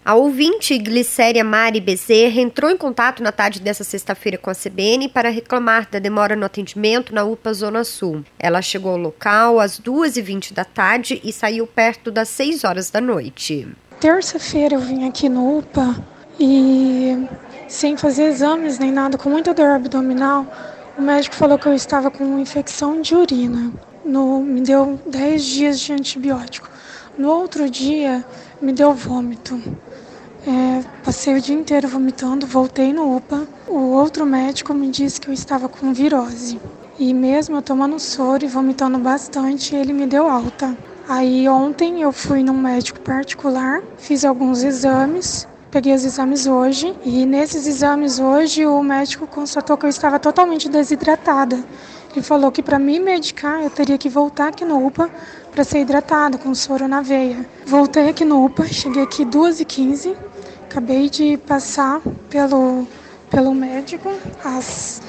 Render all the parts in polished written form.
A ouvinte Glicéria Mari Bezerra entrou em contato na tarde dessa sexta-feira com a CBN para reclamar da demora no atendimento na UPA Zona Sul. Ela chegou ao local às 2h20 da tarde e saiu perto das 6 horas da noite. Terça-feira eu vim aqui no UPA e, sem fazer exames nem nada, com muita dor abdominal, o médico falou que eu estava com infecção de urina. Me deu 10 dias de antibiótico. No outro dia, me deu vômito. Passei o dia inteiro vomitando, voltei no UPA. O outro médico me disse que eu estava com virose. E mesmo eu tomando soro e vomitando bastante, ele me deu alta. Aí ontem eu fui num médico particular, fiz alguns exames, peguei os exames hoje. E nesses exames hoje o médico constatou que eu estava totalmente desidratada. Ele falou que para me medicar eu teria que voltar aqui no UPA para ser hidratada com soro na veia. Voltei aqui no UPA, cheguei aqui 2h15, acabei de passar pelo médico às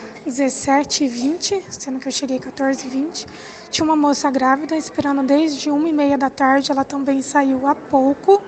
17h20, sendo que eu cheguei 14h20. Tinha uma moça grávida esperando desde 1h30 da tarde, ela também saiu há pouco.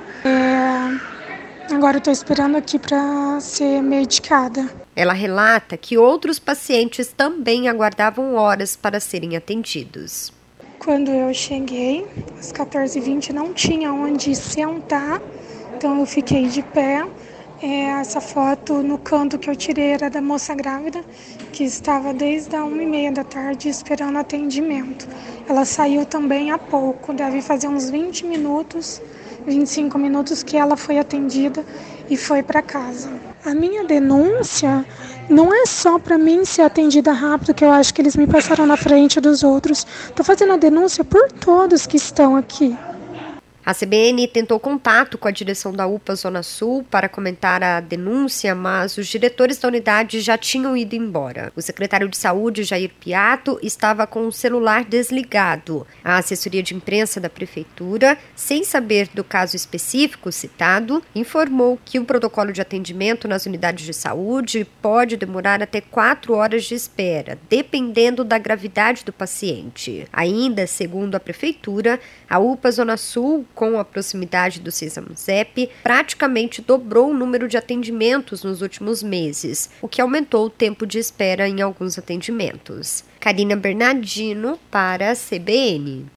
Agora eu estou esperando aqui para ser medicada. Ela relata que outros pacientes também aguardavam horas para serem atendidos. Quando eu cheguei, às 14h20, não tinha onde sentar, então eu fiquei de pé. Essa foto no canto que eu tirei era da moça grávida, que estava desde a 1h30 da tarde esperando atendimento. Ela saiu também há pouco, deve fazer uns 20 minutos, 25 minutos que ela foi atendida e foi para casa. A minha denúncia não é só para mim ser atendida rápido, que eu acho que eles me passaram na frente dos outros. Estou fazendo a denúncia por todos que estão aqui. A CBN tentou contato com a direção da UPA Zona Sul para comentar a denúncia, mas os diretores da unidade já tinham ido embora. O secretário de Saúde, Jair Piatto, estava com o celular desligado. A assessoria de imprensa da Prefeitura, sem saber do caso específico citado, informou que o protocolo de atendimento nas unidades de saúde pode demorar até 4 horas de espera, dependendo da gravidade do paciente. Ainda, segundo a Prefeitura, a UPA Zona Sul, com a proximidade do Sesamo-Zep, praticamente dobrou o número de atendimentos nos últimos meses, o que aumentou o tempo de espera em alguns atendimentos. Karina Bernardino para a CBN.